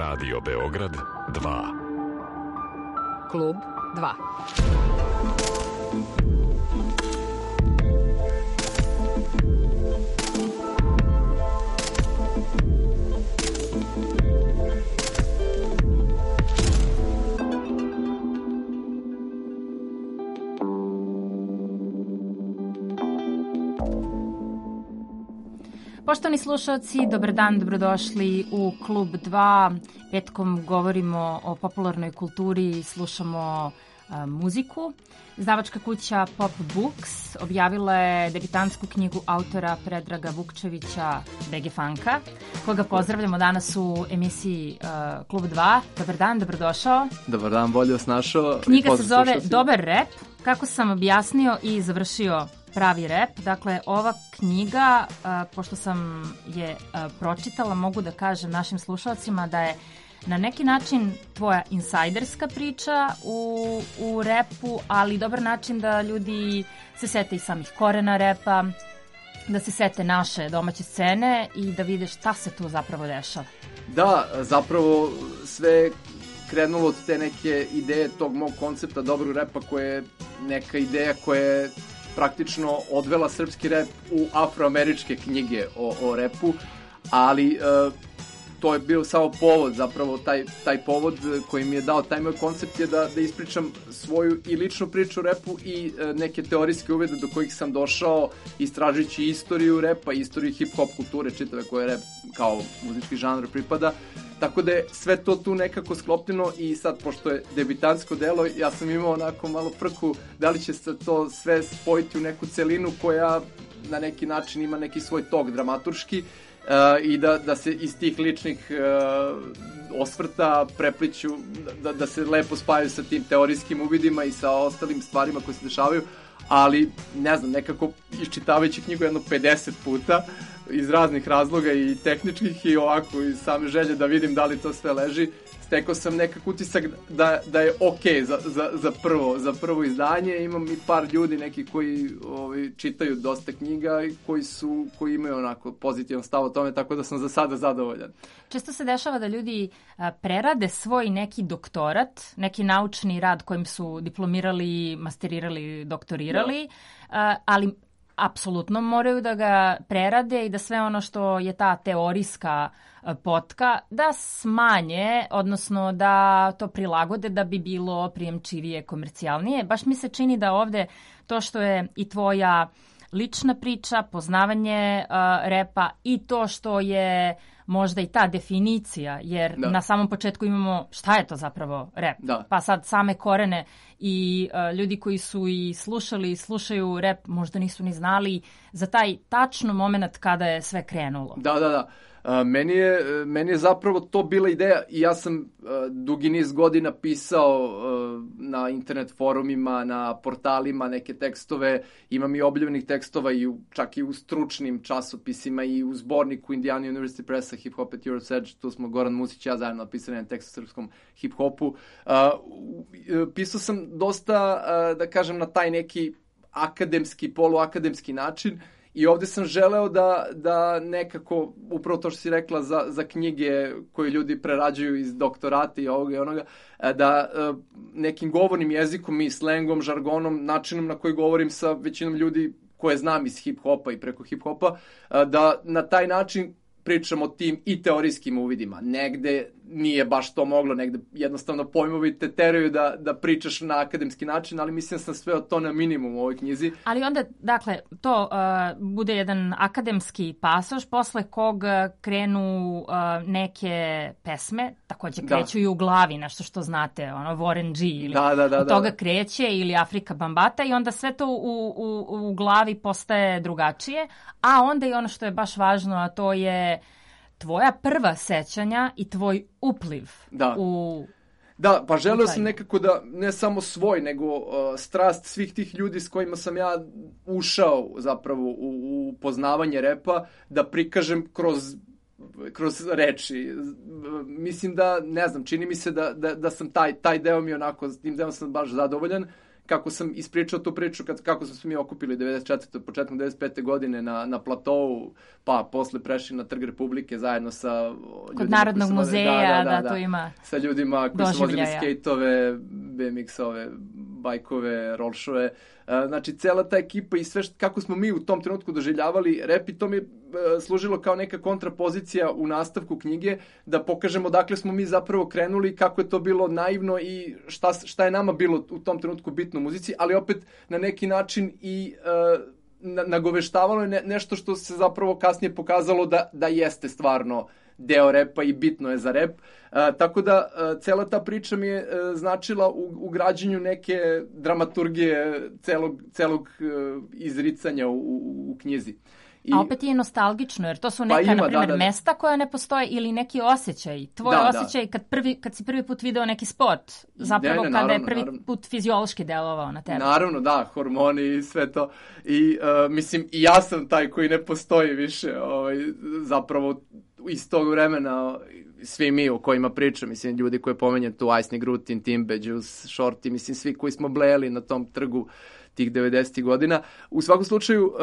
Radio Beograd 2. Klub 2. Poštovani slušalci, dobar dan, dobrodošli u Klub 2. Petkom govorimo o popularnoj kulturi, slušamo muziku. Izdavačka kuća Pop Books objavila je debitantsku knjigu autora Predraga Vukčevića BG Funka, koga pozdravljamo danas u emisiji Klub 2. Dobar dan, dobrodošao. Dobar dan, bolje vas našao. Knjiga se zove Dobar rep, kako sam objasnio i završio pravi rep. Dakle, ova knjiga, pošto sam je pročitala, mogu da kažem našim slušalcima da je na neki način tvoja insajderska priča u repu, ali dobar način da ljudi se sete i samih korena repa, da se sete naše domaće scene i da vide šta se tu zapravo dešava. Da, zapravo sve krenulo od te neke ideje tog mog koncepta dobrog repa, koja je neka ideja koja je praktično odvela srpski rep u afroameričke knjige o repu, ali to je bio samo povod, zapravo taj povod koji mi je dao taj moj koncept je da ispričam svoju i ličnu priču o repu i neke teorijske uvede do kojih sam došao istražujući istoriju repa, istoriju hip-hop kulture čitave koje rep kao muzički žanr pripada. Tako da je sve to tu nekako sklopljeno i sad, pošto je debitansko delo, ja sam imao onako malo frku da li će se to sve spojiti u neku celinu koja na neki način ima neki svoj tok dramaturški i da se iz tih ličnih osvrta prepliću, da se lepo spajaju sa tim teorijskim uvidima i sa ostalim stvarima koje se dešavaju, ali ne znam, nekako iščitavajući knjigu jedno 50 puta iz raznih razloga i tehničkih i ovako iz same želje da vidim da li to sve leži, stekao sam nekak utisak da je okej za prvo izdanje. Imam i par ljudi neki koji čitaju dosta knjiga i koji imaju onako pozitivan stav o tome, tako da sam za sada zadovoljan. Često se dešava da ljudi prerade svoj neki doktorat, neki naučni rad kojim su diplomirali, masterirali, doktorirali, ali apsolutno moraju da ga prerade i da sve ono što je ta teorijska potka da smanje, odnosno da to prilagode da bi bilo prijemčivije, komercijalnije. Baš mi se čini da ovde to što je i tvoja lična priča, poznavanje repa i to što je možda i ta definicija, jer na samom početku imamo šta je to zapravo rep. Pa sad same korene i ljudi koji su i slušali i slušaju rep možda nisu ni znali za taj tačno moment kada je sve krenulo. Da. Meni je zapravo to bila ideja i ja sam dugi niz godina pisao na internet forumima, na portalima neke tekstove, imam i objavljenih tekstova čak i u stručnim časopisima i u zborniku Indiana University Pressa Hip Hop at Europe's Edge, tu smo Goran Musić i ja zajedno napisali jedan tekst o srpskom hip hopu. Pisao sam dosta, da kažem, na taj neki akademski, poluakademski način. I ovde sam želeo da nekako, upravo to što si rekla za knjige koje ljudi prerađuju iz doktorata i ovoga i onoga, da nekim govornim jezikom i slengom, žargonom, načinom na koji govorim sa većinom ljudi koje znam iz hip-hopa i preko hip-hopa, da na taj način pričam o tim i teorijskim uvidima. Negde nije baš to moglo, negde jednostavno pojmovi te teraju da pričaš na akademski način, ali mislim da sam sve to na minimum u ovoj knjizi. Ali onda, dakle, to bude jedan akademski pasoš, posle kog krenu neke pesme, takođe kreću i u glavi, nešto što znate, Warren G ili od toga kreće, ili Afrika Bambata, i onda sve to u glavi postaje drugačije, a onda i ono što je baš važno, a to je tvoja prva sećanja i tvoj upliv u... Da, pa želeo sam nekako da, ne samo svoj, nego strast svih tih ljudi s kojima sam ja ušao zapravo u poznavanje repa, da prikažem kroz reči. Mislim da, ne znam, čini mi se da sam taj deo mi onako, s tim delom sam baš zadovoljan, kako sam ispričao tu priču kako smo se mi okupili 94. početkom 95. godine na platovu, pa posle prešli na Trg Republike zajedno sa ljudima kod Narodnog muzeja, to ima sa ljudima koji su vozili skejtove, BMX-ove, bajkove, rolšove. Znači, cela ta ekipa i sve kako smo mi u tom trenutku doživljavali rep, i to mi je služilo kao neka kontrapozicija u nastavku knjige, da pokažemo dakle smo mi zapravo krenuli, kako je to bilo naivno i šta je nama bilo u tom trenutku bitno u muzici, ali opet na neki način i nagoveštavalo je nešto što se zapravo kasnije pokazalo da jeste stvarno deo repa i bitno je za rep. Tako da cela ta priča mi je značila u građenju neke dramaturgije celog izricanja u knjizi. A opet je nostalgično, jer to su neka, na primjer, mesta koja ne postoje ili neki osjećaj. Tvoj osjećaj kad si prvi put video neki spot, zapravo kada je prvi put fiziološki delovao na tebe. Naravno, da, hormoni i sve to. I mislim, i ja sam taj koji ne postoji više, zapravo iz tog vremena, svi mi o kojima pričam, mislim, ljudi koje pomenjem tu, Ice Grutin, Timbe, Juice, Shorty, mislim, svi koji smo blejali na tom trgu tih 90. godina. U svakom slučaju,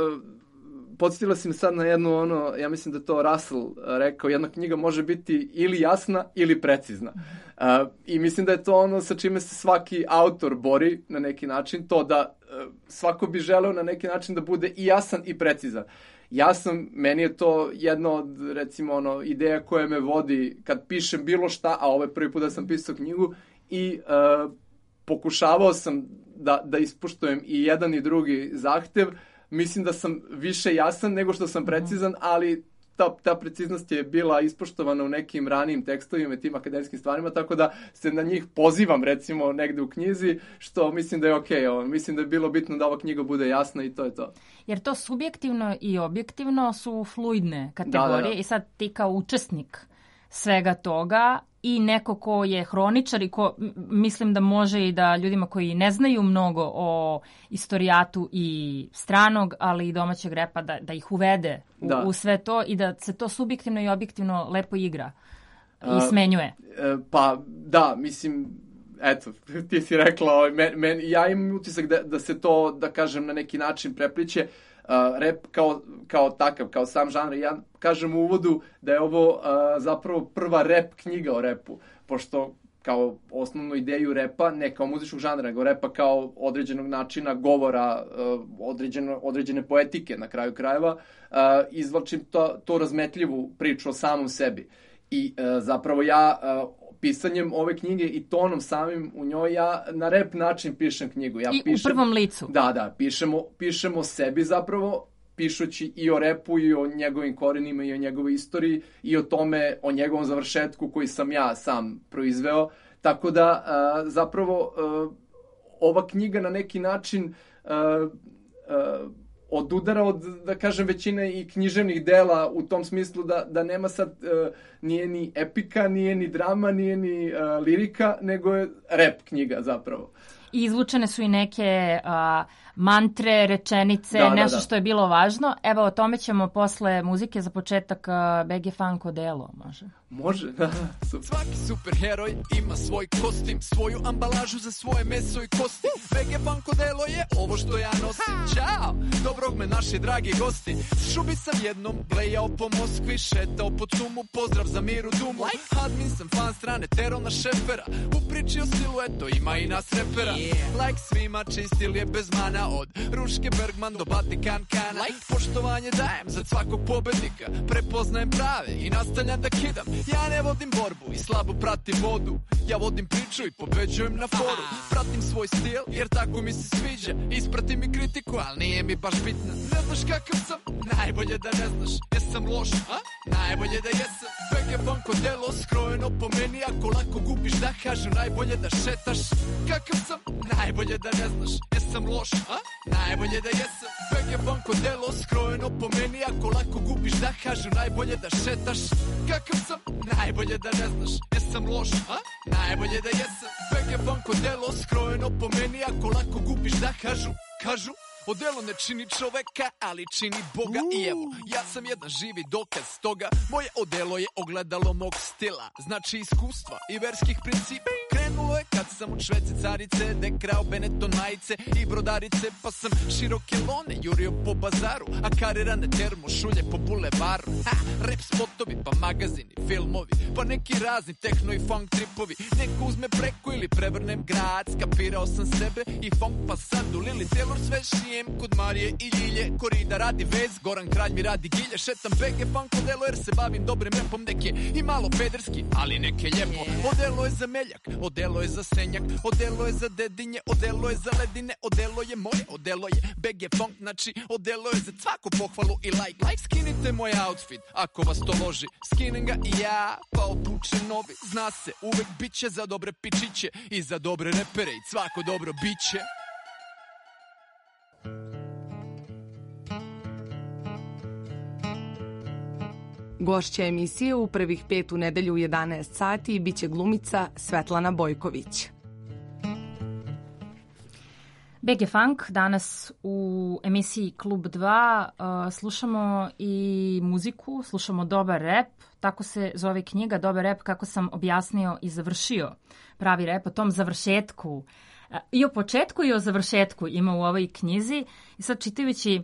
podsjetila si me sad na jednu, ja mislim da to Russell rekao, jedna knjiga može biti ili jasna ili precizna. I mislim da je to ono sa čime se svaki autor bori na neki način, to da svako bi želeo na neki način da bude i jasan i precizan. Meni je to jedna od, recimo, ideja koja me vodi kad pišem bilo šta, a ovo je prvi put da sam pisao knjigu, i pokušavao sam da ispoštujem i jedan i drugi zahtev. Mislim da sam više jasan nego što sam precizan, ali ta preciznost je bila ispoštovana u nekim ranijim tekstovima i tim akademskim stvarima, tako da se na njih pozivam, recimo, negde u knjizi, što mislim da je okej. Mislim da je bilo bitno da ova knjiga bude jasna i to je to. Jer to subjektivno i objektivno su fluidne kategorije. Da. I sad ti kao učesnik svega toga i neko ko je hroničar i ko mislim da može i da ljudima koji ne znaju mnogo o istorijatu i stranog, ali i domaćeg repa, da ih uvede u sve to i da se to subjektivno i objektivno lepo igra i smenjuje. Pa da, mislim, eto, ti si rekla, ja imam utisak da se to, da kažem, na neki način prepliče. Rap kao takav, kao sam žanr. Ja kažem u uvodu da je ovo zapravo prva rap knjiga o repu, pošto kao osnovnu ideju repa, ne kao muzičkog žanra, nego repa kao određenog načina govora, određene poetike na kraju krajeva, izvlačim to razmetljivu priču o samom sebi. I zapravo ja pisanjem ove knjige i tonom samim u njoj ja na rap način pišem knjigu. Ja pišem, u prvom licu. Da, pišemo sebi zapravo, pišući i o repu i o njegovim korenima i o njegovoj istoriji i o tome, o njegovom završetku koji sam ja sam proizveo. Tako da zapravo ova knjiga na neki način odudara od, da kažem, većine i književnih dela u tom smislu da nema sad, nije ni epika, nije ni drama, nije ni lirika, nego je rap knjiga zapravo. I izvučene su i neke mantre, rečenice, nešto što je bilo važno. Evo, o tome ćemo posle muzike za početak BG Funk Odelo, može? Može, super. Svaki superheroj ima svoj kostim, svoju ambalažu za svoje meso i kosti. BG Funk Odelo je ovo što ja nosim. Ćao, dobrog me naši dragi gosti. S šubi sam jednom blejao po Moskvi, šetao po Cumu, pozdrav za Miru Dumu. Admin sam fan strane Terona Šefera, u priči o siluetu ima i nas repera. Like svima čistil je bez mana, od Ruške Bergman do Vatikan Kana. Poštovanje dajem za svakog pobednika, prepoznajem prave i nastavljam da kidam. Ja ne vodim borbu i slabo pratim vodu, ja vodim priču i pobeđujem na foru. Pratim svoj stil jer tako mi se sviđa, ispratim i kritiku, ali nije mi baš bitna. Ne znaš kakav sam? Najbolje da ne znaš. Jesam loš? A? Najbolje da jesam. BG Funk Odelo skrojeno po meni, ako lako gubiš da kažu najbolje da šetaš. Kakav sam? Najbolje da ne znaš. Jesam loš? A? Najbolje da jesam. BG Funk Odelo skrojeno po meni, ako lako gubiš da kažu najbolje da šetaš. Kakav sam? Najbolje da ne znaš. Jesam loš? A? Najbolje da jesam. BG Funk Odelo skrojeno po meni, ako lako gubiš da kažu Odelo ne čini čoveka, ali čini Boga. I evo, ja sam jedan živi dokaz toga. Moje odelo je ogledalo mog stila, znači iskustva i verskih principa. Krenu Krenulo je kad sam od Švedske carice, de krao Benetton majice i brodarice, pa sam široke lone jurio po bazaru, a karirane termošulje po bulevaru. Rap spotovi, pa magazini, filmovi, pa neki razni techno i funk tripovi. Neko uzme preko ili prevrnem grad, skapirao sam sebe i funk, pa sad u Lili Taylor sve šijem kod Marije i Ljilje. Korida radi vez, Goran Kralj mi radi gilje, šetam BG funk odelo jer se bavim dobrim repom, nek je i malo pederski, ali nek je lijepo. Odelo je za Meljak, odelo je za Senjak, odelo je za Dedinje, odelo je za Ledine, odelo je moje, odelo je BG funk, znači odelo je za svaku pohvalu i like. Skinite moj outfit, ako vas to loži, skinem ga i ja, pa obučem novi. Zna se, uvek bit će za dobre pičiće i za dobre repere i svako dobro biće. Gošća emisije u prvih 5 u nedelju u 11 sati biće glumica Svetlana Bojković. BG Funk, danas u emisiji Klub 2 slušamo i muziku, slušamo dobar rap, tako se zove knjiga Dobar rap, kako sam objasnio i završio pravi rap, o tom završetku. I o početku i o završetku ima u ovoj knjizi. I sad čitajući,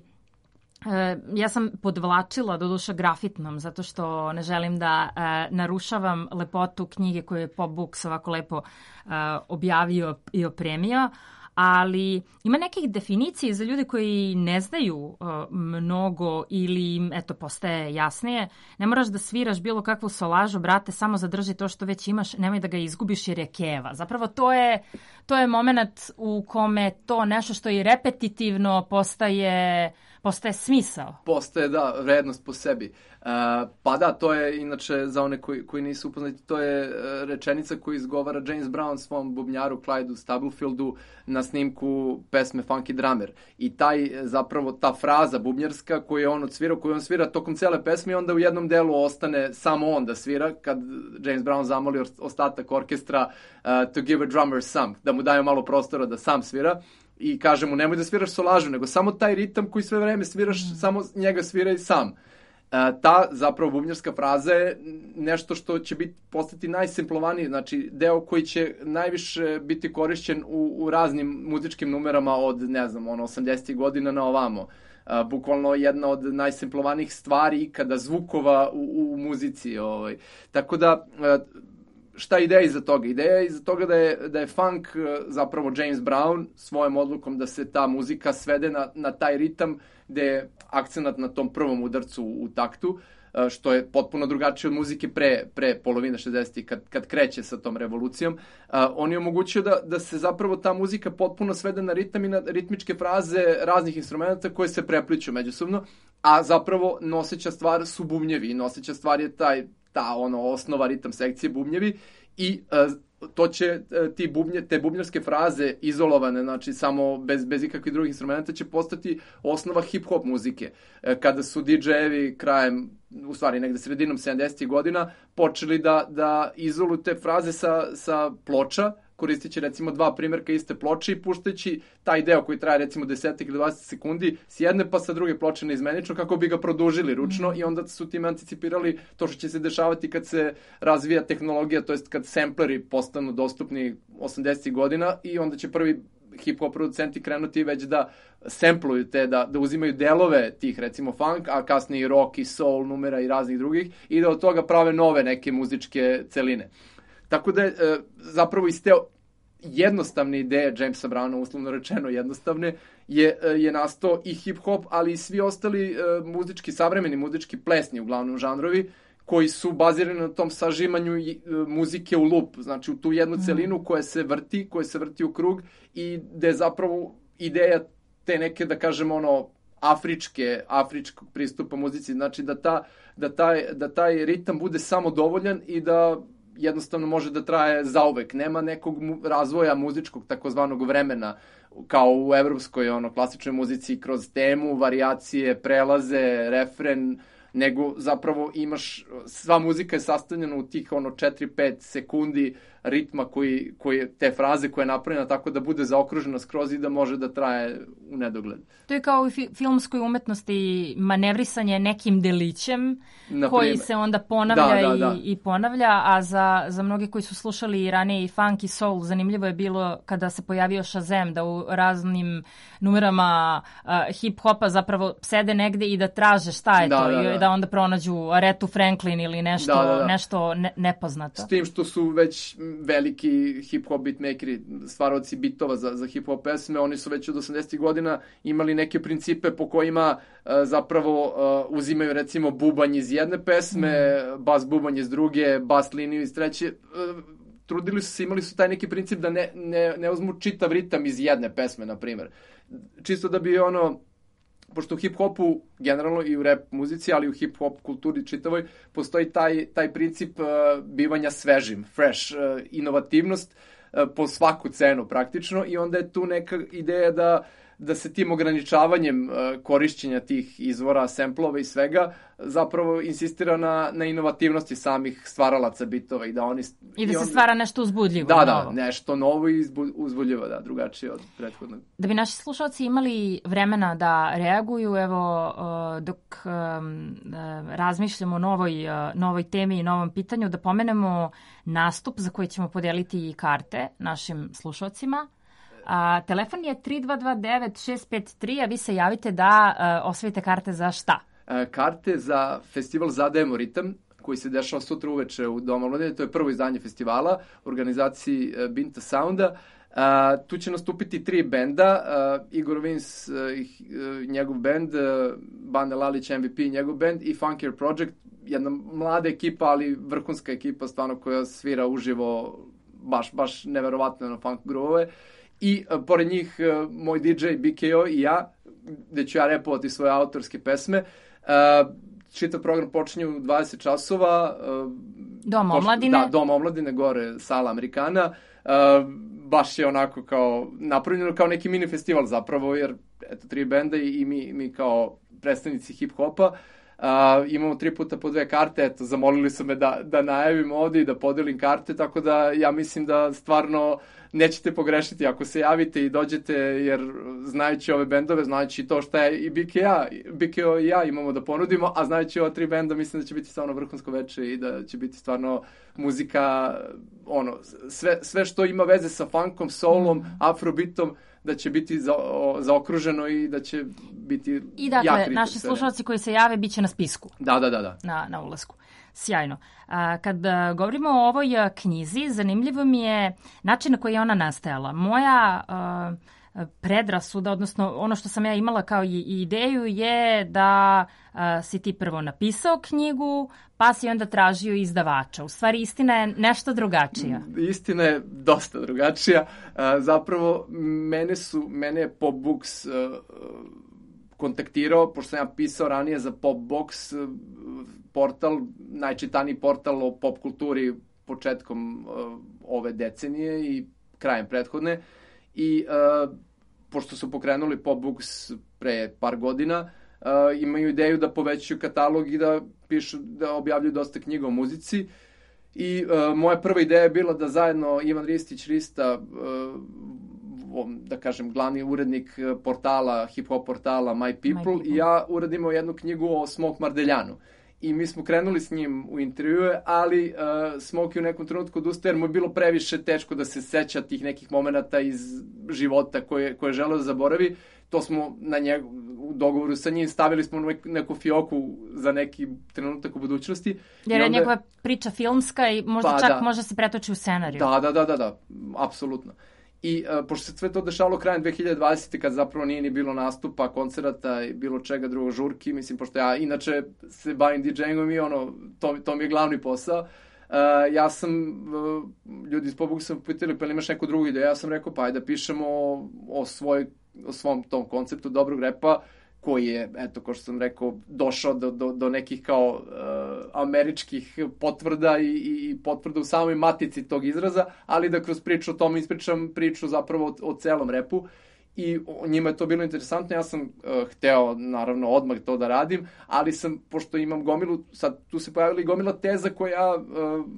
ja sam podvlačila doduše grafitnom, zato što ne želim da narušavam lepotu knjige koju je Pop Books ovako lepo objavio i opremio, ali ima nekih definicija za ljude koji ne znaju mnogo ili im, eto, postaje jasnije. Ne moraš da sviraš bilo kakvu solažu, brate, samo zadrži to što već imaš, nemoj da ga izgubiš jer je keva. Zapravo to je moment u kome to nešto što je repetitivno postaje smisao. Postaje, da, vrednost po sebi. Pa da, to je, inače, za one koji nisu upoznati, to je rečenica koju izgovara James Brown svom bubnjaru Clydu Stubblefieldu na snimku pesme Funky Drummer. I zapravo ta fraza bubnjarska koju je on odsvirao, koju on svira tokom cele pesme i onda u jednom delu ostane samo on da svira, kad James Brown zamoli ostatak orkestra to give a drummer some, da mu daju malo prostora da sam svira. I kaže mu, nemoj da sviraš solažu, nego samo taj ritam koji sve vreme sviraš, samo njega sviraj sam. Ta zapravo bubnjarska fraza je nešto što će postati najsimplovaniji, znači deo koji će najviše biti korišćen u raznim muzičkim numerama od, 80. godina na ovamo. Bukvalno jedna od najsimplovanijih stvari ikada zvukova u muzici. Tako da, šta je ideja iza toga? Ideja je iza toga da je funk zapravo James Brown svojom odlukom da se ta muzika svede na taj ritam gde je akcenat na tom prvom udarcu u taktu, što je potpuno drugačije od muzike pre polovine 60. kad kreće sa tom revolucijom. On je omogućio da se zapravo ta muzika potpuno svede na ritam i na ritmičke fraze raznih instrumenta koje se prepliću međusobno, a zapravo noseća stvar su bubnjevi. Noseća stvar je ta osnova ritam sekcije bubnjevi i to će te bubnjarske fraze izolovane, znači samo bez ikakvih drugih instrumenta će postati osnova hip-hop muzike. Kada su DJ-evi krajem, u stvari negde sredinom 70. godina, počeli da izoluju te fraze sa ploča, koristeći recimo 2 primjerka iste ploče i puštajući taj deo koji traje recimo 10 ili 20 sekundi s jedne pa sa druge ploče neizmenično kako bi ga produžili ručno i onda su tim anticipirali to što će se dešavati kad se razvija tehnologija, to jest kad sampleri postanu dostupni 80. godina i onda će prvi hip-hop producenti krenuti već da sampluju da uzimaju delove tih recimo funk, a kasnije i rock i soul numera i raznih drugih i da od toga prave nove neke muzičke celine. Tako da je zapravo iz te jednostavne ideje Jamesa Browna, uslovno rečeno jednostavne, je nastao i hip-hop, ali i svi ostali savremeni muzički plesni, uglavnom žanrovi, koji su bazirani na tom sažimanju muzike u lup, znači u tu jednu celinu koja se vrti u krug i gde je zapravo ideja te neke, da kažemo, afričkog pristupa muzici, znači da taj ritam bude samo dovoljan i da jednostavno može da traje zauvek. Nema nekog razvoja muzičkog takozvanog vremena kao u evropskoj klasičnoj muzici kroz temu, varijacije, prelaze, refren, nego zapravo sva muzika je sastavljena u tih 4-5 sekundi ritma te fraze koja je napravljena tako da bude zaokružena skroz i da može da traje u nedogled. To je kao u filmskoj umetnosti manevrisanje nekim delićem koji se onda ponavlja i ponavlja, a za mnoge koji su slušali ranije i funk i soul, zanimljivo je bilo kada se pojavio Shazam, da u raznim numerama hip-hopa zapravo sede negde i da traže šta je to, i da onda pronađu Arethu Franklin ili nešto nepoznato. S tim što su već veliki hip-hop beatmakeri, stvaraoci bitova za hip-hop pesme, oni su već od 80. godina imali neke principe po kojima zapravo uzimaju recimo bubanj iz jedne pesme, bas bubanj iz druge, bas liniju iz treće. Trudili su se, imali su taj neki princip da ne uzmu čitav ritam iz jedne pesme, na primjer. Čisto da bi pošto u hip-hopu, generalno i u rap muzici, ali i u hip-hop kulturi čitavoj, postoji taj princip bivanja svežim, fresh, inovativnost po svaku cenu praktično, i onda je tu neka ideja da se tim ograničavanjem korišćenja tih izvora, semplova i svega, zapravo insistira na inovativnosti samih stvaralaca bitova i da se stvara nešto uzbudljivo. Da, nešto novo i uzbudljivo, drugačije od prethodnog. Da bi naši slušalci imali vremena da reaguju, evo, dok razmišljamo o novoj temi i novom pitanju, da pomenemo nastup za koji ćemo podeliti karte našim slušalcima. Telefon je 3229-653, a vi se javite da osvojite karte za šta? Karte za festival Zadajemo ritam, koji se dešava sutra uveče u Domu omladine. To je prvo izdanje festivala u organizaciji Binta Sounda. Tu će nastupiti 3 benda, Igor Vins, njegov bend, Bane Lalić, MVP, njegov bend, i Funkier Project, jedna mlada ekipa, ali vrhunska ekipa, stvarno, koja svira uživo baš neverovatno na funk groove. I pored njih moj DJ BKO i ja, gde ću ja repovati svoje autorske pesme. Čitav program počinje u 20 časova. Dom omladine. Da, Dom omladine, gore sala Amerikana. Baš je onako kao napravljeno kao neki mini festival zapravo, jer eto 3 benda i mi kao predstavnici hip-hopa. Imamo 3 puta po 2 karte, eto, zamolili su me da najavim ovde i da podelim karte, tako da ja mislim da stvarno nećete pogrešiti ako se javite i dođete, jer znajući ove bendove, znajući to šta je i BKO i ja imamo da ponudimo, a znajući ova 3 benda, mislim da će biti stvarno vrhunsko veče i da će biti stvarno muzika, sve što ima veze sa funkom, soulom, afrobitom, da će biti zaokruženo i da će biti jak ritam. I dakle, naši slušalci koji se jave bit će na spisku. Da. Na ulasku. Sjajno. Kad govorimo o ovoj knjizi, zanimljivo mi je način na koji je ona nastajala. Moja predrasuda, odnosno ono što sam ja imala kao i ideju, je da si ti prvo napisao knjigu, pa si onda tražio izdavača. U stvari, istina je nešto drugačija. Istina je dosta drugačija. Zapravo, mene je Pop Books kontaktirao, pošto sam ja pisao ranije za Pop Box, portal, najčitaniji portal o pop kulturi početkom ove decenije i krajem prethodne. I pošto su pokrenuli Pop Books pre par godina, imaju ideju da povećaju katalog i da objavljuju dosta knjiga o muzici. I moja prva ideja je bila da zajedno Ivan Ristić-Rista, da kažem, glavni urednik portala, hip-hop portala My People, i ja uradimo jednu knjigu o Smoke Mardeljanu. I mi smo krenuli s njim u intervjue, ali Smoke je u nekom trenutku odustao jer mu je bilo previše teško da se seća tih nekih momenata iz života koje želeo da zaboravi. To smo u dogovoru sa njim stavili smo neku fioku za neki trenutak u budućnosti. Jer je njegova priča filmska i možda čak može se pretoči u scenariju. Da, apsolutno. I pošto se sve to dešavalo krajem 2020. kad zapravo nije ni bilo nastupa, koncerata i bilo čega drugog, žurki, mislim, pošto ja inače se bavim DJ-ingom i to mi je glavni posao. Ja sam, ljudi iz Pop Booksa pitali, pa ili imaš neku drugu ideju? Ja sam rekao, pa ajde da pišemo o svom tom konceptu dobrog repa, koji je, eto, kao što sam rekao, došao do nekih kao američkih potvrda i potvrda u samoj matici tog izraza, ali da kroz priču o tome ispričam priču zapravo o celom repu. I njima je to bilo interesantno, ja sam hteo naravno odmah to da radim, ali pošto imam gomilu, sad tu se pojavila i gomila teza koja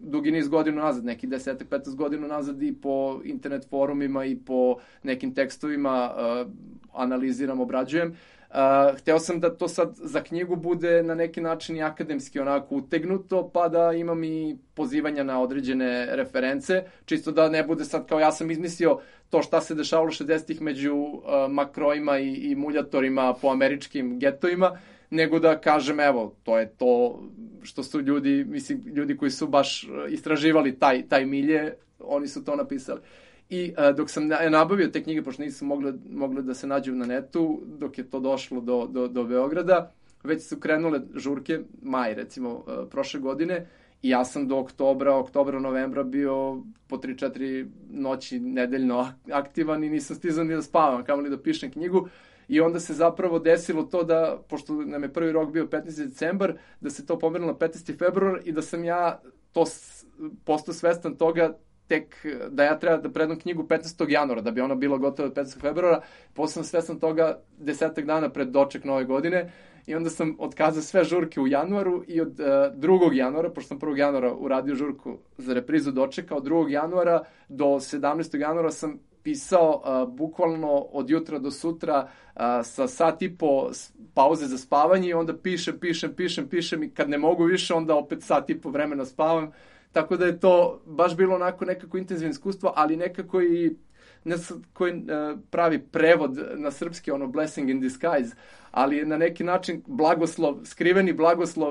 dugi niz godina nazad, neki 10-15 godina nazad i po internet forumima i po nekim tekstovima analiziram, obrađujem. Hteo sam da to sad za knjigu bude na neki način i akademski onako utegnuto, pa da imam i pozivanja na određene reference, čisto da ne bude sad kao ja sam izmislio to šta se dešavalo 60-ih među makrojima i muljatorima po američkim getovima, nego da kažem, evo, to je to što su ljudi koji su baš istraživali taj milje, oni su to napisali. I dok sam nabavio te knjige, pošto nisu mogle da se nađu na netu, dok je to došlo do Beograda, već su krenule žurke, maj recimo, prošle godine, i ja sam do oktobra, novembra bio po 3-4 noći nedeljno aktivan i nisam stizao ni da spavam, kamoli da pišem knjigu. I onda se zapravo desilo to da, pošto nam je prvi rok bio 15. decembar, da se to pomerilo na 15. februar i da sam ja to postao svestan toga tek da ja treba da predam knjigu 15. januara, da bi ona bila gotova 15. februara. Posle sam svestan toga 10 dana pred doček nove godine i onda sam otkazao sve žurke u januaru i od 2. januara, pošto sam 1. januara uradio žurku za reprizu dočeka, od 2. januara do 17. januara sam pisao bukvalno od jutra do sutra sa sat i po pauze za spavanje i onda pišem i kad ne mogu više onda opet sat i po vremena spavam. Tako da je to baš bilo onako nekako intenzivno iskustvo, ali nekako i koji pravi prevod na srpski, ono blessing in disguise, ali na neki način blagoslov, skriveni blagoslov,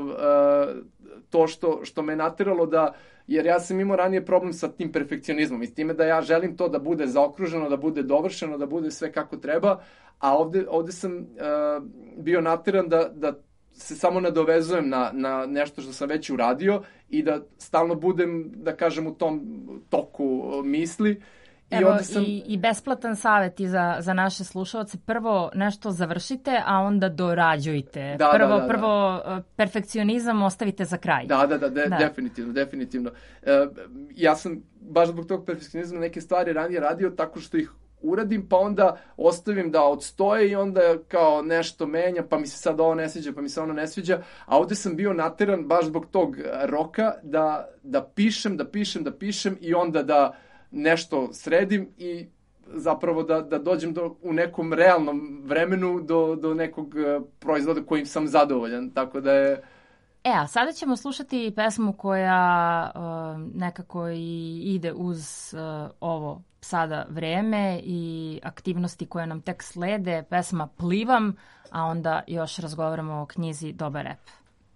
to što me nateralo da, jer ja sam imao ranije problem sa tim perfekcionizmom i s time da ja želim to da bude zaokruženo, da bude dovršeno, da bude sve kako treba, a ovde sam bio nateran da se samo nadovezujem na nešto što sam već uradio i da stalno budem, da kažem, u tom toku misli. Evo, i besplatan savjet i za naše slušalce. Prvo nešto završite, a onda dorađujte. Prvo perfekcionizam ostavite za kraj. Definitivno. Ja sam baš zbog tog perfekcionizma neke stvari ranije radio tako što ih uradim, pa onda ostavim da odstoje i onda kao nešto menja, pa mi se sad ovo ne sviđa, pa mi se ono ne sviđa, a ovde sam bio nateran baš zbog tog roka da pišem i onda da nešto sredim i zapravo da dođem u nekom realnom vremenu do nekog proizvoda kojim sam zadovoljan, tako da je... A sada ćemo slušati pesmu koja nekako i ide uz ovo sada vreme i aktivnosti koje nam tek slede. Pesma Plivam, a onda još razgovaramo o knjizi Dobar rep.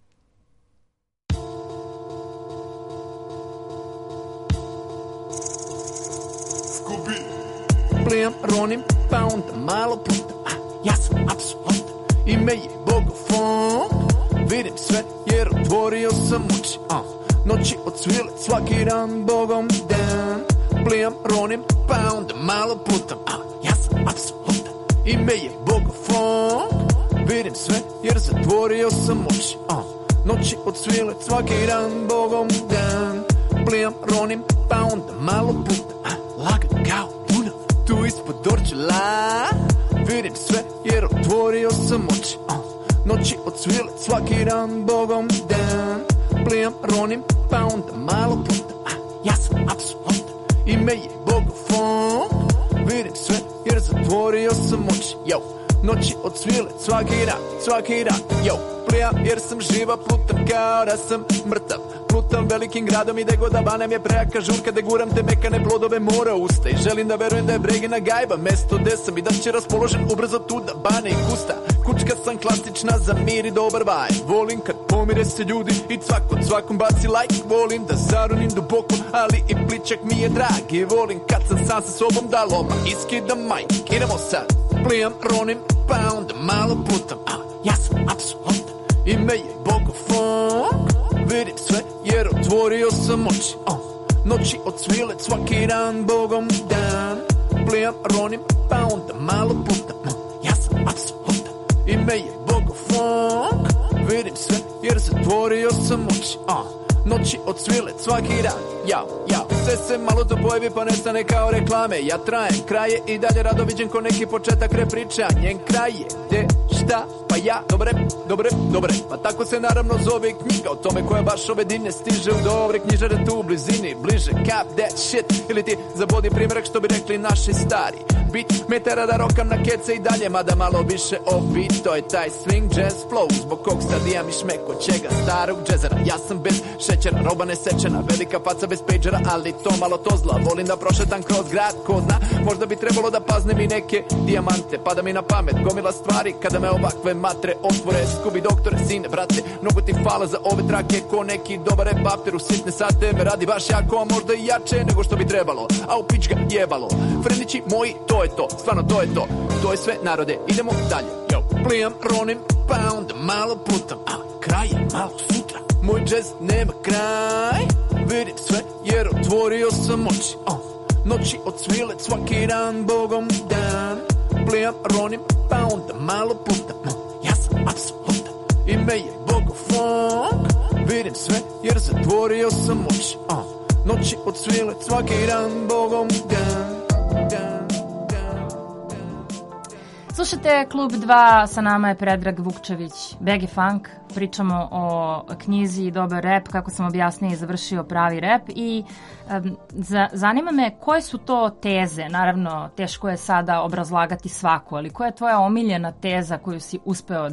Plivam, ronim, pa onda malo putam, ja sam apsolutno, ime je Bogofon. Vidim sve jer otvorio sam oči, noći odsvile svaki dan Bogom dan. Plivam, ronim, pa onda malo putam, ja sam apsolutan, ime je Bogofon. Vidim sve jer zatvorio sam oči, noći odsvile svaki dan Bogom dan. Plivam, ronim, pa onda malo putam, lagan kao Dunav, tu ispod Dorčela. Vidim sve jer otvorio sam oči, noći odsvile svaki dan Bogom dan. Plivam, ronim, pa onda malo putam, ja sam apsolutan, ime je Bogofon. Vidim sve jer zatvorio sam oči, noći odsvile svaki dan, plivam jer sam živa, plutam kao da sam mrtav. Plutam velikim gradom i gde god da banem je prejaka žurka, da guram te mekane plodove mora usta. I želim da verujem da je Bregina gajba mesto gde sam i da će raspoložen ubrzo tu da bane i kusta. Kučka sam klasična za mir i dobar vibe. Volim kad pomire se ljudi i svakom baci like. Volim da zaronim duboko, ali i pličak mi je drag. I volim kad sam sam sa sobom da loma iskidam majk. Idemo sad, plivam, ronim, pa onda malo putam, ja sam apsolutan, ime je Bogofon. Vidim sve jer otvorio sam oči, noći odsvile svaki dan Bogom dan. Plivam, ronim, pa onda malo putam, ja sam apsolutan, ime je Bogofon. Vidim sve jer zatvorio sam oči, noći odsvile svaki dan, Sve se malo to pojavi pa nestane kao reklame. Ja trajem, kraj je i dalje rado viđen ko neki početak rap priče, a njen kraj je gde, šta, pa ja, dobre. Pa tako se naravno zove knjiga o tome koja baš ove dine stiže u dobre knjižare tu u blizini, bliže cap that shit, ili ti zabodi primjerak što bi rekli naši stari. Bit me tera da rokam na kece i dalje, mada malo više o beat, to je taj swing jazz flow, zbog kog sad imam i šmek od čega starog džezera. Ja sam bez šećera, roba nesečena, velika faca bez pagera, ali to malo to zla, volim da prošetam kroz grad, ko zna, možda bi trebalo da paznem i neke dijamante, pada mi na pamet gomila stvari kada me ovakve matre otvore. Skubi doktore, sine, brate, mnogo ti hvala za ove trake, ko neki dobar rap after u sitne sate me radi baš jako, a možda i jače nego što bi trebalo, a u pič ga jebalo. Frendići moji, to je to, stvarno to je to je sve narode, idemo dalje. Plijam, ronim, pound, malo plutam, a kraj je malo sutra. Moj džez nema kraj, vidim sve jer otvorio sam oči. Noći odsvile svaki dan, bogom dan. Plijam, ronim, pound, malo plutam, ja sam apsolutan, ime je Bogofunk. Vidim sve jer zatvorio sam oči. Noći odsvile svaki dan, bogom dan. Slušajte Klub 2, sa nama je Predrag Vukčević, BG Funk. Pričamo o knjizi Dobar rap, kako sam objasnila i završio pravi rap. I zanima me koje su to teze, naravno teško je sada obrazlagati svaku, ali koja je tvoja omiljena teza koju si uspeo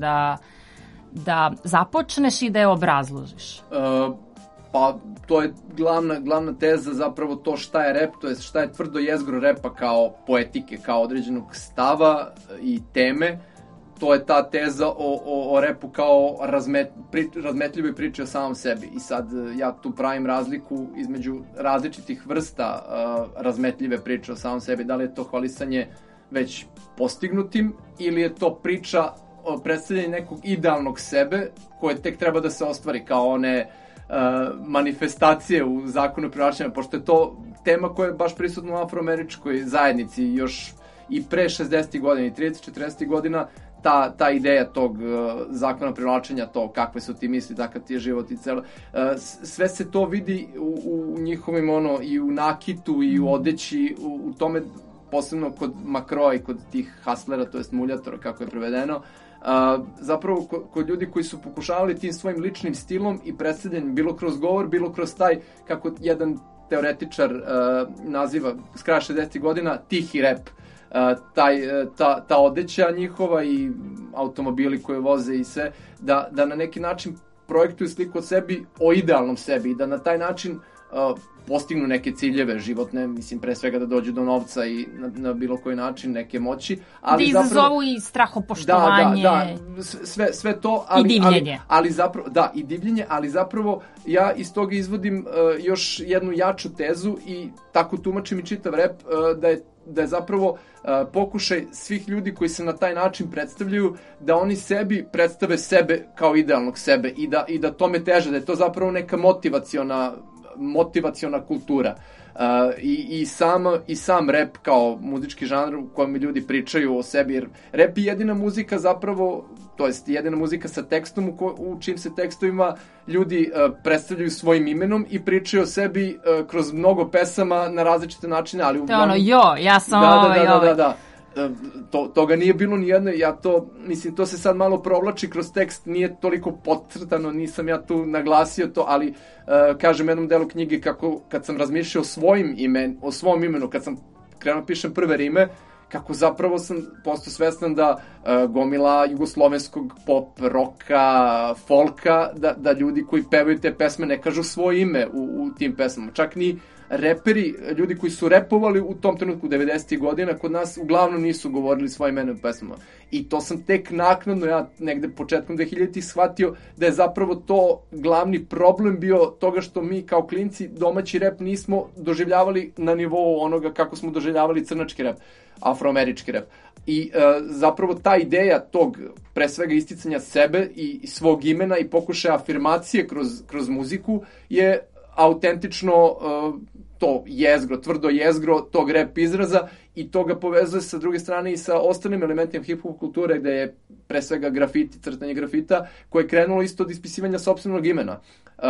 da započneš i da je obrazložiš? Pa to je glavna teza zapravo to šta je rap, to je šta je tvrdo jezgro repa kao poetike, kao određenog stava i teme. To je ta teza o repu kao razmetljivoj priči o samom sebi. I sad ja tu pravim razliku između različitih vrsta razmetljive priče o samom sebi. Da li je to hvalisanje već postignutim ili je to priča o predstavljanju nekog idealnog sebe koje tek treba da se ostvari kao one manifestacije u zakonu privlačenja, pošto je to tema koja je baš prisutna u afroameričkoj zajednici još i pre 60. godina i 30-40. godina. Ta ideja tog zakona privlačenja, to kakve su ti misli, takav ti je život i celo. Sve se to vidi u njihovim i u nakitu i u odeći, u tome posebno kod makroa i kod tih haslera, to jest muljatora kako je prevedeno. Zapravo kod ljudi koji su pokušavali tim svojim ličnim stilom i predstavljanjem, bilo kroz govor, bilo kroz taj, kako jedan teoretičar naziva s kraja 60. godina, tihi rap, ta odeća njihova i automobili koje voze i sve, da na neki način projektuju sliku od sebi o idealnom sebi i da na taj način postignu neke ciljeve životne, mislim pre svega da dođu do novca i na bilo koji način neke moći. Ali da izazovu i strahopoštovanje. Da, sve to. I divljenje. Ali zapravo, da, i divljenje, ali zapravo ja iz toga izvodim još jednu jaču tezu i tako tumačim i čitav rap, da je zapravo pokušaj svih ljudi koji se na taj način predstavljaju, da oni sebi predstave sebe kao idealnog sebe i da tome teže, da je to zapravo neka motivaciona kultura. I sam rap kao muzički žanr u kojem ljudi pričaju o sebi, jer rap je jedina muzika zapravo, to jest jedina muzika sa tekstom u čim se tekstovima ljudi predstavljaju svojim imenom i pričaju o sebi kroz mnogo pesama na različite načine, ali uglavnom... ja sam Da. Toga nije bilo ni jedno, to se sad malo provlači kroz tekst, nije toliko podcrtano, nisam ja tu naglasio to, ali kažem jednom delu knjige kako kad sam razmišljao o svom imenu, kad sam krenuo pišem prve rime, kako zapravo sam postao svestan da gomila jugoslovenskog pop, roka, folka, da ljudi koji pevaju te pesme ne kažu svoje ime u tim pesmama, čak ni reperi, ljudi koji su repovali u tom trenutku 90. godina kod nas uglavnom nisu govorili svoje imene u pesmama. I to sam tek naknadno, ja negde početkom 2000-ih shvatio da je zapravo to glavni problem bio toga što mi kao klinci domaći rap nismo doživljavali na nivou onoga kako smo doživljavali crnački rap, afroamerički rap. I zapravo ta ideja tog pre svega isticanja sebe i svog imena i pokušaja afirmacije kroz muziku je autentično to jezgro, tvrdo jezgro tog rap izraza i to ga povezuje sa druge strane i sa ostalim elementima hip-hop kulture gde je pre svega grafiti, crtanje grafita koje je krenulo isto od ispisivanja sopstvenog imena.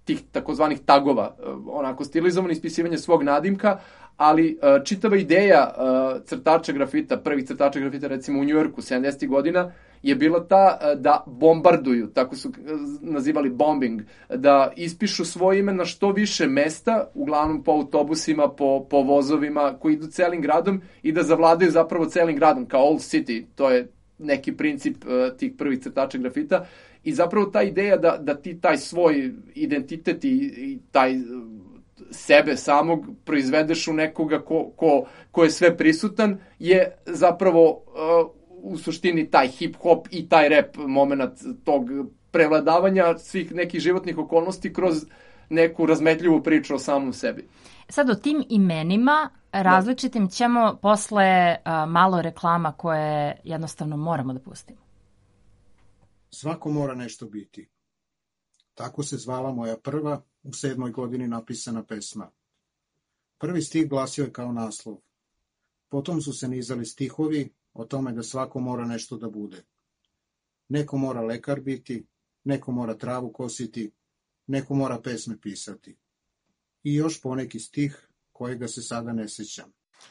tih takozvanih tagova, onako stilizovano ispisivanje svog nadimka, ali čitava ideja crtača grafita, prvih crtača grafita recimo u Njujorku 70. godina, je bila ta da bombarduju, tako su nazivali bombing, da ispišu svoje ime na što više mesta, uglavnom po autobusima, po vozovima koji idu celim gradom i da zavladaju zapravo celim gradom, kao Old City, to je neki princip tih prvih crtača grafita. I zapravo ta ideja da ti taj svoj identitet i taj sebe samog proizvedeš u nekoga ko je sve prisutan, je zapravo u suštini taj hip-hop i taj rap moment tog prevladavanja svih nekih životnih okolnosti kroz neku razmetljivu priču o samom sebi. Sad o tim imenima različitim ćemo posle malo reklama koje jednostavno moramo da pustimo. Svako mora nešto biti. Tako se zvala moja prva u 7. godini napisana pesma. Prvi stih glasio je kao naslov. Potom su se nizali stihovi o tome da svako mora nešto da bude. Neko mora lekar biti, neko mora travu kositi, neko mora pesme pisati. I još poneki stih kojega se sada ne sjećam.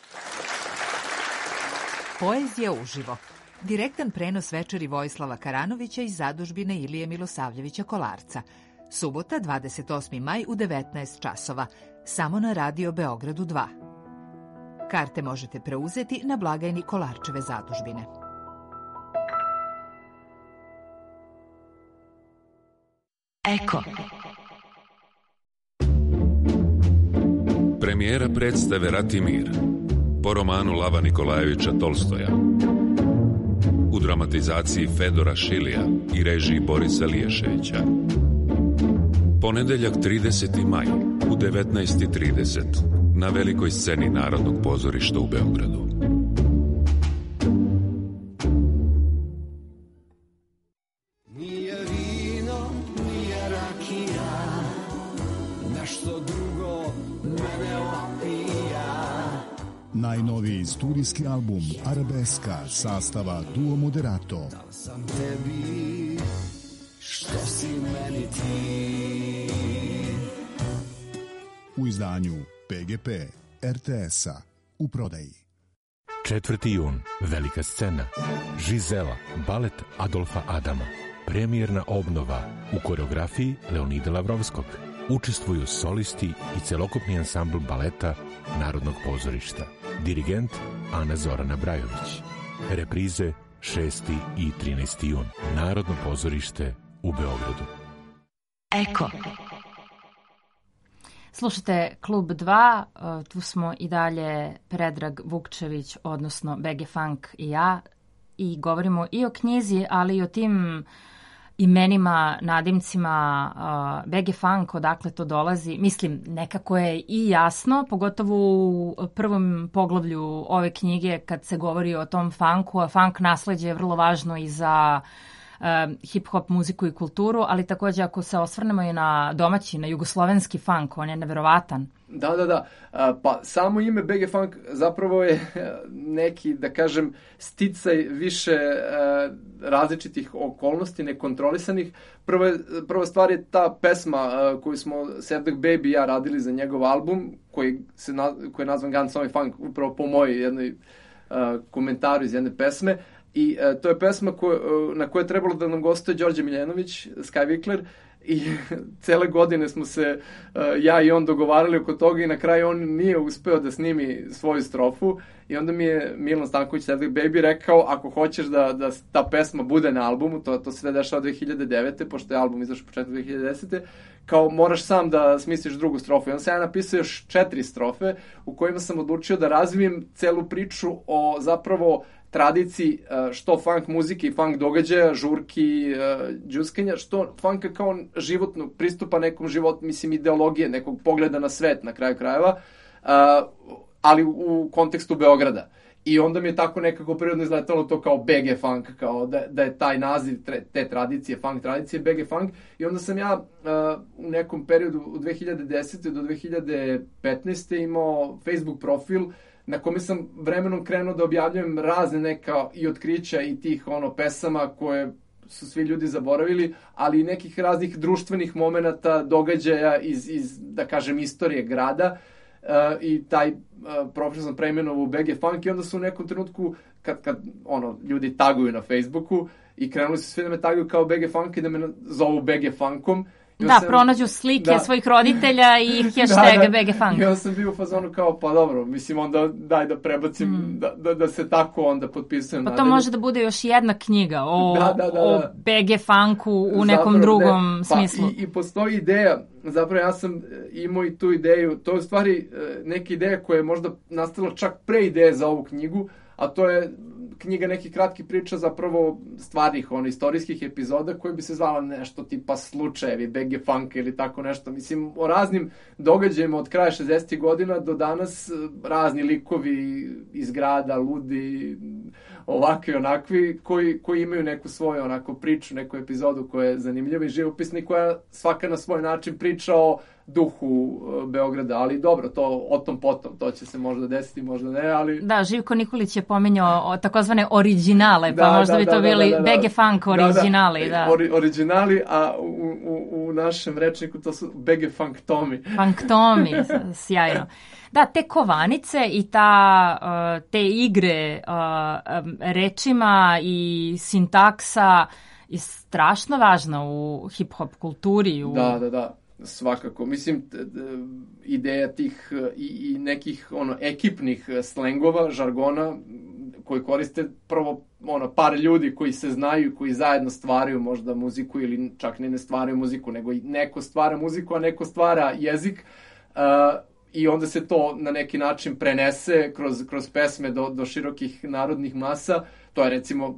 Poezija uživo. Direktan prenos večeri Vojislava Karanovića iz zadužbine Ilije Milosavljevića Kolarca. Subota, 28. maj u 19 časova. Samo na Radio Beogradu 2. Karte možete preuzeti na blagajni Kolarčeve zadužbine. Eko. Premijera predstave Ratimir po romanu Lava Nikolajevića Tolstoja. U dramatizaciji Fedora Šilija i režiji Borisa Liješevića. Ponedeljak 30. maj u 19:30 na velikoj sceni Narodnog pozorišta u Beogradu. Nije vino, nije rakija, nešto drugo mene opija. Najnoviji studijski album Arabeska sastava Duo Moderato. Dal sam tebi, što si meni ti. U izdanju PGP RTS-a u prodaji. 4. jun, velika scena. Žizela, balet Adolfa Adama. Premijerna obnova u koreografiji Leonida Lavrovskog. Učestvuju solisti i celokupni ansambl baleta Narodnog pozorišta. Dirigent Ana Zorana Brajović. Reprize 6. i 13. jun. Narodno pozorište u Beogradu. Eko. Slušajte Klub 2, tu smo i dalje Predrag Vukčević, odnosno BG Funk i ja, i govorimo i o knjizi, ali i o tim imenima, nadimcima. BG Funk, odakle to dolazi, mislim, nekako je i jasno, pogotovo u prvom poglavlju ove knjige kad se govori o tom funku, a funk nasleđe je vrlo važno i za hip-hop muziku i kulturu, ali također ako se osvrnemo i na domaći, na jugoslovenski funk, on je neverovatan. Da. Pa samo ime BG Funk zapravo je neki, da kažem, sticaj više različitih okolnosti, nekontrolisanih. Prva stvar je ta pesma koju smo Sevdak Baby i ja radili za njegov album, koji je nazvan Guns N' Funk, upravo po mojoj jednoj komentaru iz jedne pesme. I to je pesma na kojoj je trebalo da nam gostuje Đorđe Miljenović, Skyvikler, i cele godine smo se ja i on dogovarali oko toga i na kraju on nije uspeo da snimi svoju strofu i onda mi je Milan Stanković, Sevdak Baby, rekao ako hoćeš da ta pesma bude na albumu, to se dešava 2009. pošto je album izašao početkom 2010. kao moraš sam da smisliš drugu strofu. I onda sam ja napisao još 4 strofe u kojima sam odlučio da razvijem celu priču o zapravo tradiciji što funk muzike i funk događaja, žurki, džuskanja, što funka kao životnog pristupa nekom životu, mislim ideologije, nekog pogleda na svet na kraju krajeva, ali u kontekstu Beograda. I onda mi je tako nekako prirodno izletalo to kao BG Funk, kao da je taj naziv te tradicije, funk tradicije, BG Funk. I onda sam ja u nekom periodu od 2010. do 2015. imao Facebook profil na kome sam vremenom krenuo da objavljujem razne neka i otkrića i tih pesama koje su svi ljudi zaboravili, ali i nekih raznih društvenih momenata, događaja iz da kažem, istorije grada, i taj profil sam preimenovao u BG Funk i onda su u nekom trenutku, kad ljudi taguju na Facebooku i krenuli su svi da me taguju kao BG Funk i da me zovu BG Funkom. Da, pronađu slike svojih roditelja i hashtag BG Funk. I onda sam bio u fazonu kao, pa dobro, mislim onda daj da prebacim, da se tako onda potpisujem. Pa to može da bude još jedna knjiga o BG Funku u nekom drugom smislu. I postoji ideja, zapravo ja sam imao i tu ideju, to je u stvari neka ideja koja je možda nastala čak pre ideje za ovu knjigu, a to je knjiga nekih kratkih priča, zapravo stvarnih, istorijskih epizoda koje bi se zvala nešto tipa Slučajevi, BG Funk ili tako nešto. Mislim, o raznim događajima od kraja 60. godina do danas, razni likovi iz grada, ludi, ovakvi i onakvi, koji imaju neku svoju onako priču, neku epizodu koja je zanimljiva i živopisna i koja svaka na svoj način priča o duhu Beograda, ali dobro, to o tom potom, to će se možda desiti, možda ne, ali... Da, Živko Nikolić je pominjao takozvane originale, pa možda bi to bili BG Funk originali. Originali, a u našem rečniku to su BG Funktomi. Funktomi, sjajno. Da, te kovanice i te igre rečima i sintaksa je strašno važna u hip-hop kulturi. Da. Svakako. Mislim, ideja tih i nekih ekipnih slengova, žargona, koji koriste prvo par ljudi koji se znaju, koji zajedno stvaraju možda muziku ili čak ne stvaraju muziku, nego i neko stvara muziku, a neko stvara jezik, i onda se to na neki način prenese kroz pesme do širokih narodnih masa. To je recimo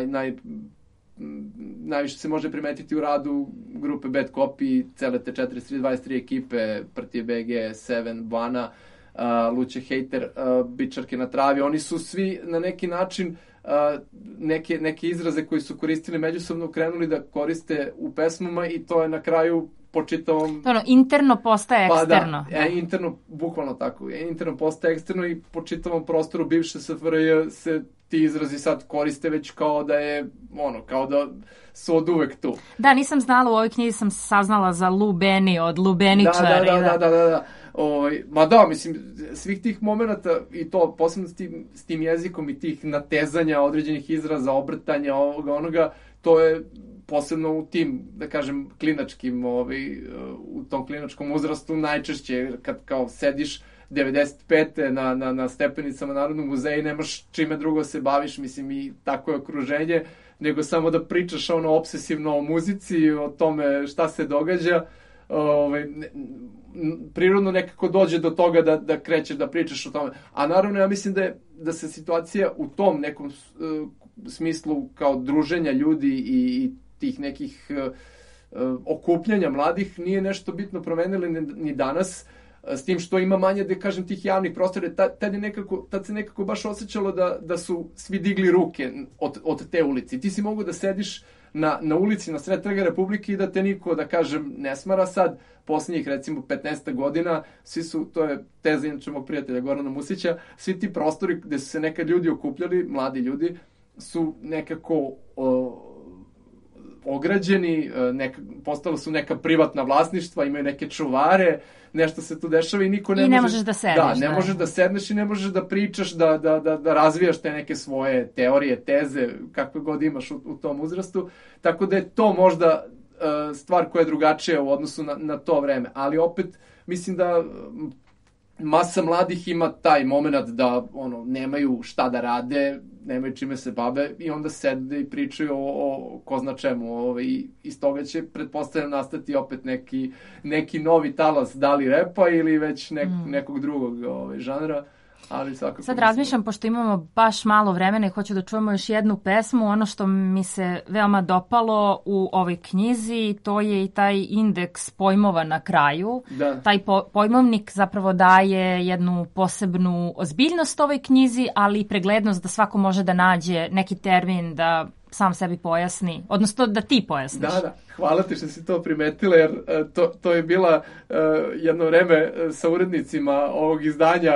najviše se može primetiti u radu grupe Bad Copy, cele te 4323 ekipe, Prtije BG, Seven, Bana, Luće Hater, Bičarke na travi. Oni su svi na neki način neke izraze koji su koristili međusobno krenuli da koriste u pesmama i to je na kraju po čitavom... interno postaje eksterno. Pa da, interno, bukvalno tako. Interno postaje eksterno i po čitavom prostoru bivše SFRJ se ti izrazi sad koriste već kao da je, kao da su od uvek tu. Da, nisam znala, u ovoj knjizi sam saznala za Lubeni od Lubeničari. Da. Ma da, mislim, svih tih momenata i to posebno s tim jezikom i tih natezanja određenih izraza, obrtanja, onoga, to je posebno u tim, da kažem, klinačkim, u tom klinačkom uzrastu najčešće, kad kao sediš 95. na stepenicama Narodnog muzeja i nemaš čime drugo se baviš, mislim, i tako je okruženje, nego samo da pričaš obsesivno o muzici, o tome šta se događa, prirodno nekako dođe do toga da krećeš da pričaš o tome. A naravno ja mislim da se situacija u tom nekom smislu kao druženja ljudi i tih nekih okupljanja mladih nije nešto bitno promenilo ni danas, s tim što ima manje, da kažem, tih javnih prostora. Tad se nekako baš osjećalo da su svi digli ruke od te ulici. Ti si mogu da sediš na ulici, na sred Trga Republike i da te niko, da kažem, ne smara. Sad, posljednjih, recimo, 15 godina, svi su, to je teza inače mog prijatelja Gorana Musića, svi ti prostori gde su se nekad ljudi okupljali, mladi ljudi, su nekako ograđeni, postala su neka privatna vlasništva, imaju neke čuvare, nešto se tu dešava i niko ne možeš da sedneš. Da, ne možeš da sedneš i ne možeš da pričaš, da razvijaš te neke svoje teorije, teze, kakve god imaš u tom uzrastu. Tako da je to možda stvar koja je drugačija u odnosu na to vreme. Ali opet, mislim da masa mladih ima taj moment da nemaju šta da rade, nemaju čime se bave i onda sede i pričaju o ko zna čemu. I iz toga će, pretpostavljam, nastati opet neki novi talas, da li repa ili već nekog drugog žanra. Ali sad razmišljam, pošto imamo baš malo vremena i hoću da čujemo još jednu pesmu, ono što mi se veoma dopalo u ovoj knjizi, to je i taj indeks pojmova na kraju. Da. Taj pojmovnik zapravo daje jednu posebnu ozbiljnost ovoj knjizi, ali i preglednost da svako može da nađe neki termin da sam sebi pojasni, odnosno da ti pojasniš. Da, hvala ti što si to primetila, jer to je bila jedno vreme sa urednicima ovog izdanja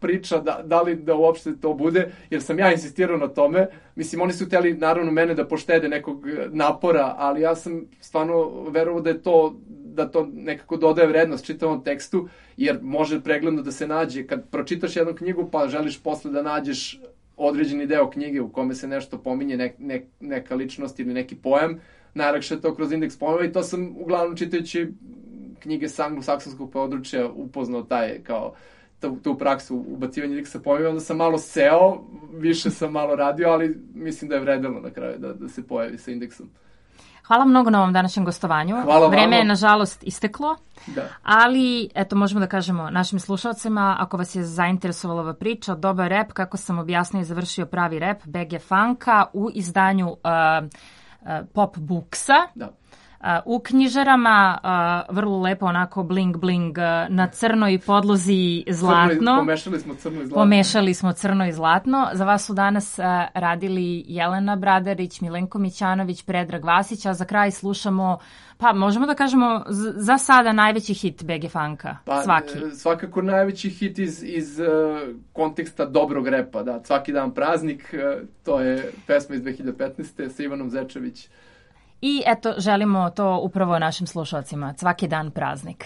priča da li da uopšte to bude, jer sam ja insistirao na tome. Mislim, oni su hteli naravno mene da poštede nekog napora, ali ja sam stvarno verovao da to nekako dodaje vrednost čitavom tekstu, jer može pregledno da se nađe. Kad pročitaš jednu knjigu, pa želiš posle da nađeš određeni deo knjige u kome se nešto pominje, neka ličnost ili neki pojam, najlakše je to kroz indeks pojmova i to sam uglavnom čitajući knjige s anglosaksonskog područja upoznao tu praksu ubacivanja indeksa pojmova, onda sam malo seo, više sam malo radio, ali mislim da je vredelo na kraju da se pojavi sa indeksom. Hvala mnogo na ovom današnjem gostovanju. Vreme je, nažalost, isteklo, ali eto, možemo da kažemo našim slušalcima, ako vas je zainteresovala ova priča, dobar rep, kako sam objasnio i završio pravi rep, BG Funka u izdanju Pop Booksa. U knjižarama vrlo lepo onako bling bling na crnoj podlozi zlatno. Pomešali smo crno i zlatno. Za vas su danas radili Jelena Bradarić, Milenko Mićanović, Predrag Vasić, a za kraj slušamo, pa možemo da kažemo za sada najveći hit BG Funka. Svaki. Svakako najveći hit iz konteksta dobrog repa. Da. Svaki dan praznik, to je pesma iz 2015. sa Ivanom Zečević. I eto, želimo to upravo našim slušalcima. Svaki dan praznik.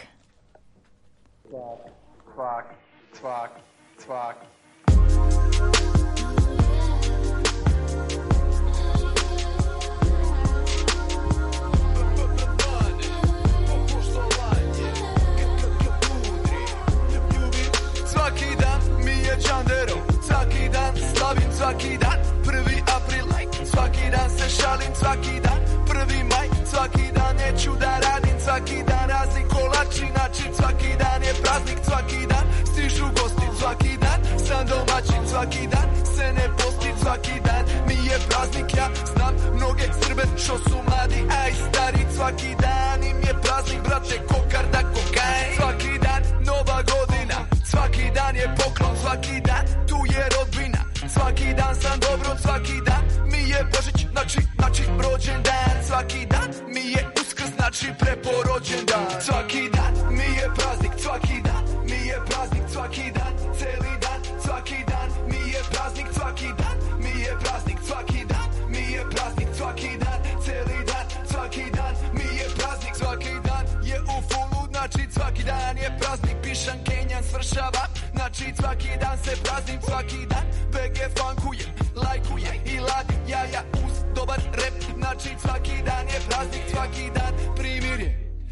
Svaki. Svaki dan mi je Čandero, svaki dan slavim, svaki dan 1. april, svaki dan se šalim, svaki dan 1. maj, svaki dan neću da radim, svaki dan razni kolači, način, svaki dan je praznik, svaki dan stižu gosti, svaki dan sam domaćin, svaki dan se ne posti, svaki dan mi je praznik, ja znam mnoge Srbe što su mladi, a i stari, svaki dan im je praznik, brate, kokarda, kokain, svaki dan nova godina, svaki dan je poklon, svaki dan tu je rodbina, svaki dan sam dobro, svaki dan mi je Božić, znači rođendan, svaki dan mi je Uskrs, znači preporođen dan, svaki dan mi je praznik, svaki dan mi je praznik, svaki dan, celi dan, svaki dan mi je praznik, svaki dan mi je praznik, svaki dan mi je praznik, svaki dan, celi dan, svaki dan mi je praznik, svaki dan je u fullu, znači svaki dan je praznik, pišan Kenjan svršavam, znači svaki dan se praznim, svaki dan BG funkujem, lajkujem i ladim jaja uz dobar rep, znači svaki dan je praznik, svaki dan primirje,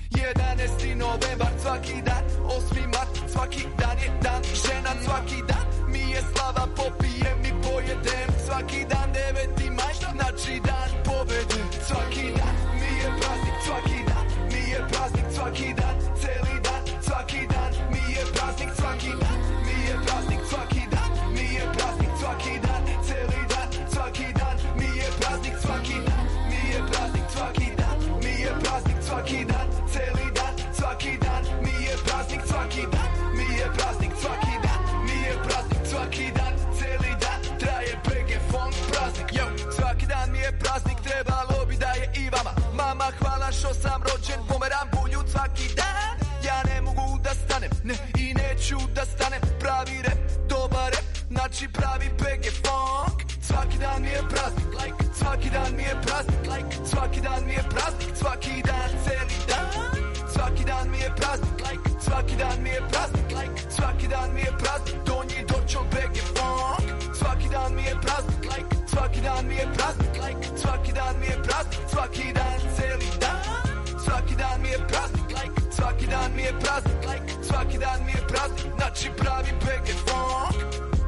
11. novembar, svaki dan 8. mart, svaki dan je dan žena, svaki dan mi je slava, popijem i pojedem, svaki dan 9. maj, znači dan pobede, svaki dan mi je praznik, svaki dan mi je praznik, svaki dan, celi dan, svaki dan mi je praznik, svaki dan mi je praznik, svaki dan mi je praznik, svaki dan, celi dan, svaki dan mi je praznik, svaki dan mi je praznik, svaki dan mi je praznik, svaki dan, celi dan, svaki dan mi je praznik, svaki dan mi je praznik, svaki dan mi je praznik, svaki dan, celi dan traje BG Funk praznik, yo, svaki dan mi je praznik, trebalo bi da je i vama, mama hvala što sam rođen, pomeram bulju svaki dan, ja ne mogu da stanem, ne i neću da stanem, pravi rep, dobar rep, znači pravi BG Funk, svaki dan mi je praznik, like, svaki dan mi je praznik, like, svaki dan mi je praznik, svaki dan, celi dan, svaki dan mi je praznik, like, svaki dan mi je praznik, like, svaki dan mi je praznik, donji dočon BG Funk, svaki dan mi je praznik, like, svaki dan mi je praznik, like, svaki dan mi je praznik, svaki dan, celi dan, svaki dan mi je praznik, like, svaki dan mi je praznik, like, svaki dan mi je praznik, znači pravi BG Funk.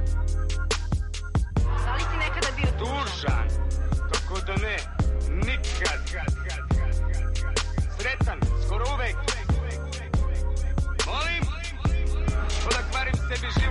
Da li si nekada bio tužan? Kako da ne? Nikad. Sretan, skoro uvek. Molim? Ko da kvarim sebi život?